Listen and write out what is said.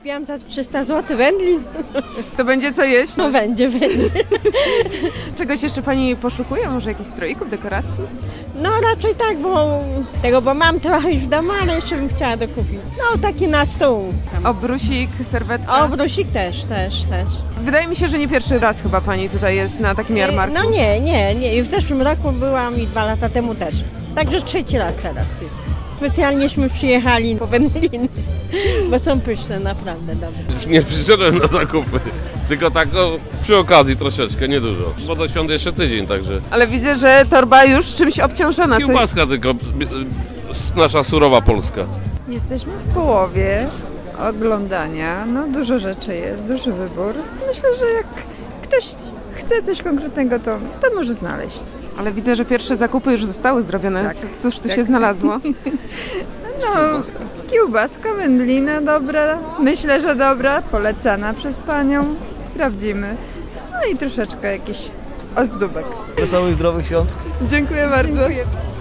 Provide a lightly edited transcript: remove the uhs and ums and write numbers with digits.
Kupiłam za 300 zł wędlin. To będzie co jeść? No będzie. Czegoś jeszcze pani poszukuje? Może jakichś stroików, dekoracji? No raczej tak, bo mam trochę już w domu, ale jeszcze bym chciała dokupić. No taki na stół. Obrusik, serwetka? Obrusik też. Wydaje mi się, że nie pierwszy raz chyba pani tutaj jest na takim jarmarku. No nie. I w zeszłym roku byłam i 2 lata temu też. Także 3. raz teraz jest. Specjalnieśmy przyjechali po wędliny, bo są pyszne, naprawdę dobre. Nie przyszedłem na zakupy, tylko tak przy okazji troszeczkę, niedużo. Bo do świąt jeszcze tydzień, także. Ale widzę, że torba już czymś obciążona. Kiełbaska tylko, nasza surowa polska. Jesteśmy w połowie oglądania. No dużo rzeczy jest, duży wybór. Myślę, że jak ktoś chce coś konkretnego, to może znaleźć. Ale widzę, że pierwsze zakupy już zostały zrobione. Tak, Cóż tu się znalazło? No, kiełbaska, wędlina dobra, myślę, że dobra, polecana przez panią. Sprawdzimy. No i troszeczkę jakichś ozdóbek. Wesołych, zdrowych świąt. Dziękuję bardzo. Dziękuję.